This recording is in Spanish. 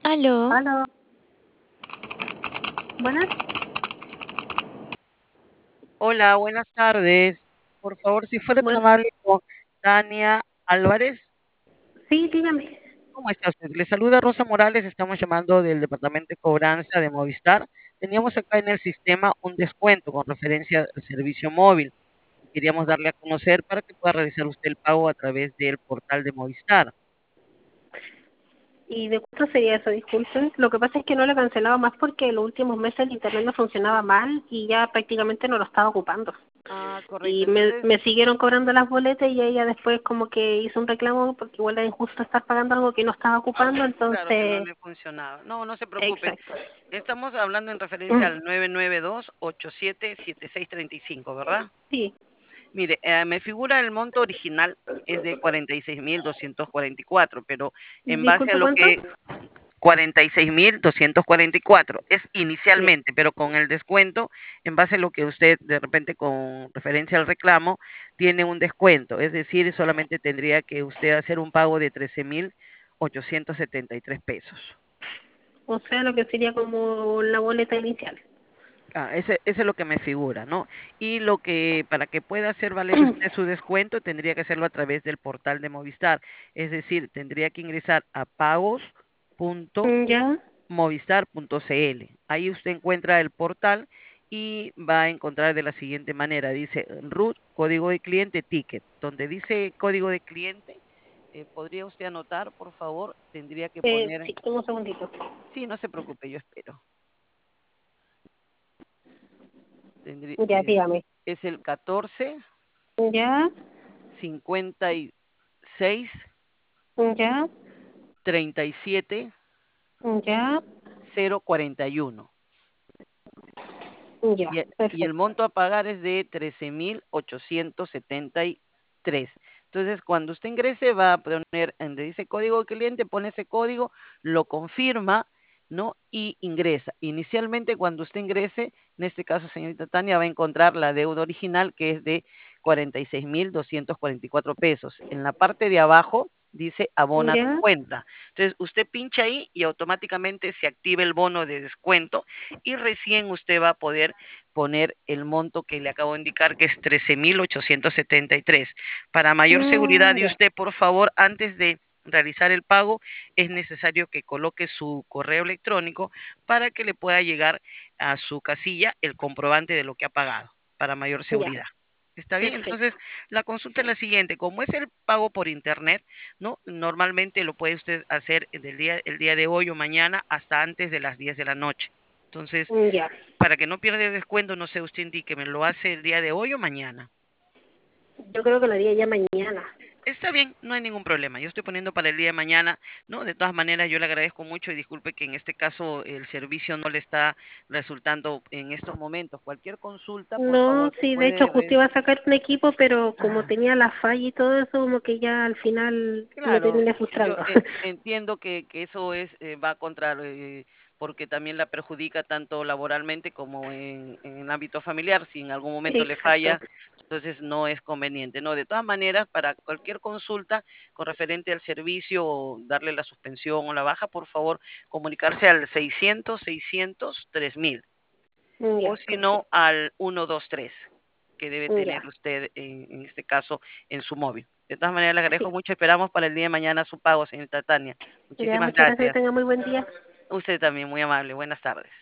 Aló, Aló, buenas. Hola, buenas tardes. Por favor, si fuera tan Bueno, amable con Tania Álvarez. sí, dígame. ¿Cómo está usted? Le saluda Rosa Morales, estamos llamando del Departamento de Cobranza de Movistar. Teníamos acá en el sistema un descuento con referencia al servicio móvil. Queríamos darle a conocer para que pueda realizar usted el pago a través del portal de Movistar. ¿Y de cuánto sería eso? Disculpe. Lo que pasa es que no lo he cancelado más porque en los últimos meses el internet no funcionaba mal y ya prácticamente no lo estaba ocupando. Ah, correcto. Y me, Entonces, me siguieron cobrando las boletas y ella después como que hizo un reclamo porque igual era injusto estar pagando algo que no estaba ocupando, claro que no entonces, le funcionaba. No, no se preocupe. exacto. Estamos hablando en referencia al 992-877635, ¿verdad? Sí, Mire, me figura el monto original es de 46.244, pero en base a disculpe, lo ¿cuánto? que 46.244 es Ya. inicialmente, pero con el descuento, en base a lo que usted de repente con referencia al reclamo tiene un descuento, es decir, solamente tendría que usted hacer un pago de 13.873 pesos. O sea, lo que sería como la boleta inicial. Ese es lo que me figura, ¿no? Y lo que, para que pueda hacer valer usted su descuento, tendría que hacerlo a través del portal de Movistar. Es decir, tendría que ingresar a Ya, pagos.movistar.cl. Ahí usted encuentra el portal y va a encontrar de la siguiente manera. Dice root, código de cliente, ticket. Donde dice código de cliente, ¿podría usted anotar, por favor? Tendría que poner, sí, un segundito. sí, no se preocupe, yo espero. Tendría, Ya, dígame. es el 14 Ya, 56 ya, 37 ya, 041. ya, Y el perfecto. monto a pagar es de 13.873. Entonces, cuando usted ingrese, va a poner, donde dice código de cliente, pone ese código, lo confirma, ¿no? Y ingresa. Inicialmente, cuando usted ingrese, en este caso, señorita Tania, va a encontrar la deuda original, que es de 46.244 pesos. En la parte de abajo dice abona tu Ya, cuenta. Entonces, usted pincha ahí y automáticamente se activa el bono de descuento y recién usted va a poder poner el monto que le acabo de indicar, que es 13.873. Para mayor seguridad de ya, usted, por favor, antes de realizar el pago, es necesario que coloque su correo electrónico para que le pueda llegar a su casilla el comprobante de lo que ha pagado, para mayor ya, seguridad. ¿Está bien? perfecto. Entonces, la consulta es la siguiente. Como es el pago por internet, ¿no? Normalmente lo puede usted hacer el día de hoy o mañana hasta antes de las 10 de la noche. Entonces, Ya, para que no pierda el descuento, no sé, usted indique, ¿me lo hace el día de hoy o mañana? yo creo que lo haría ya mañana. Está bien, no hay ningún problema. Yo estoy poniendo para el día de mañana, ¿no? De todas maneras, yo le agradezco mucho y disculpe que en este caso el servicio no le está resultando en estos momentos. Cualquier consulta, por No, favor, se sí, de hecho puede... justo iba a sacar un equipo, pero como Ah, tenía la falla y todo eso, como que ya al final me claro, terminé yo frustrando. entiendo que eso es va contra porque también la perjudica tanto laboralmente como en el ámbito familiar. Si en algún momento le Exacto. falla, entonces no es conveniente, ¿no? De todas maneras, para cualquier consulta con referente al servicio o darle la suspensión o la baja, por favor, comunicarse al 600-600-3000 Ya, o si no perfecto. al 123 que debe Ya. tener usted en este caso en su móvil. De todas maneras, le agradezco Sí. mucho. Esperamos para el día de mañana su pago, señorita Tania. Ya, Muchísimas muchas gracias, que gracias. tenga muy buen día. Usted también, muy amable. Buenas tardes.